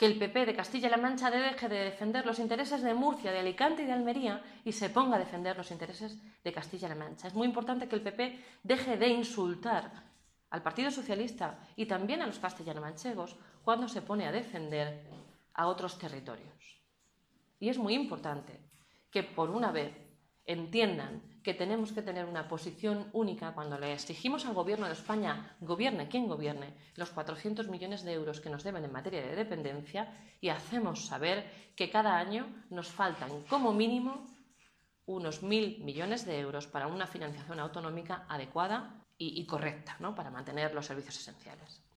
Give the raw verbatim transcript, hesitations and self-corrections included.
que el P P de Castilla-La Mancha deje de defender los intereses de Murcia, de Alicante y de Almería y se ponga a defender los intereses de Castilla-La Mancha. Es muy importante que el P P deje de insultar al Partido Socialista y también a los castellano-manchegos cuando se pone a defender a otros territorios. Y es muy importante que por una vez entiendan que tenemos que tener una posición única cuando le exigimos al Gobierno de España, gobierne quien gobierne, los cuatrocientos millones de euros que nos deben en materia de dependencia y hacemos saber que cada año nos faltan como mínimo unos mil millones de euros para una financiación autonómica adecuada y, y correcta, ¿no?, para mantener los servicios esenciales.